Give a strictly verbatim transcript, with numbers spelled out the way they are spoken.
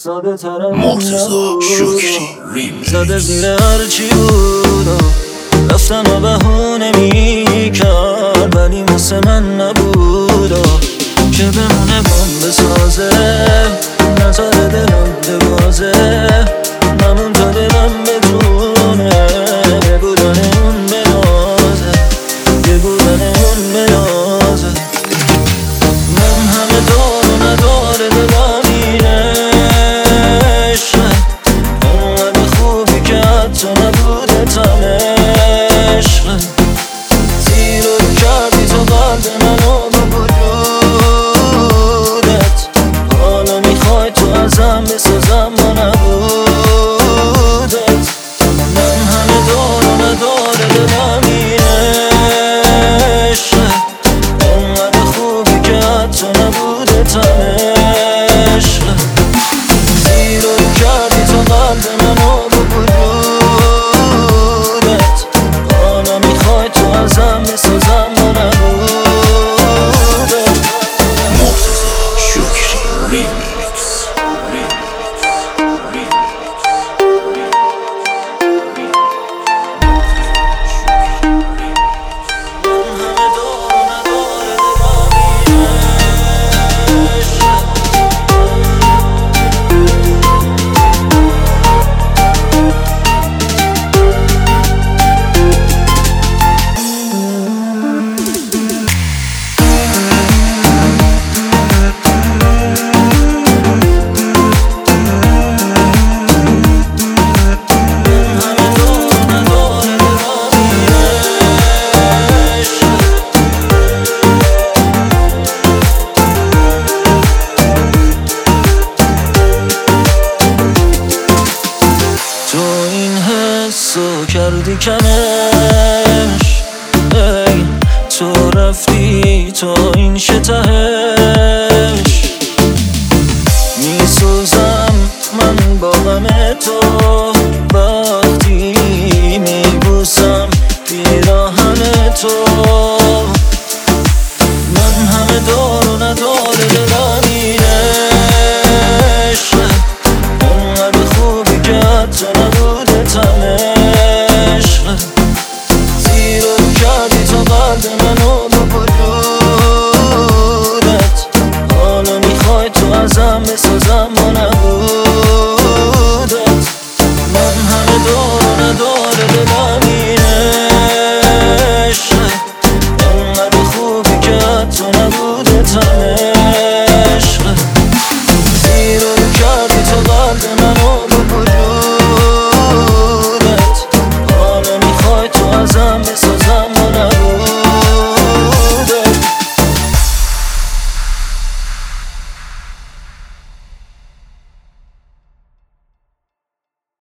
ساده ترم نبود، زده زیر هرچی بود رفتن و بهونه میکرد، ولی مثل من نبود که بمونه بمب بسازه، نذاره دلم ببازه، نمون تا دلم بدونه یه بودن اون بنازه، یه بودن اون بنازه. من همه دار و نداره دلم اینه عشقه، اونقدر خوبی که حتی نبوده تمشقه، زیر رو کردی تو قلب منو با وجودت، حالا میخوای تو ازم بسازم با نبودت. من همه دار و نداره دلم اینه عشقه، اونقدر خوبی که حتی نبوده تمشقه، زیر رو کردی تو قلب منو با وجودت، حالا میخوای تو ازم بسازم با نبودت. تو کردی کمش، ای تو رفتی تا این شتهش، میسوزم من با غم تو.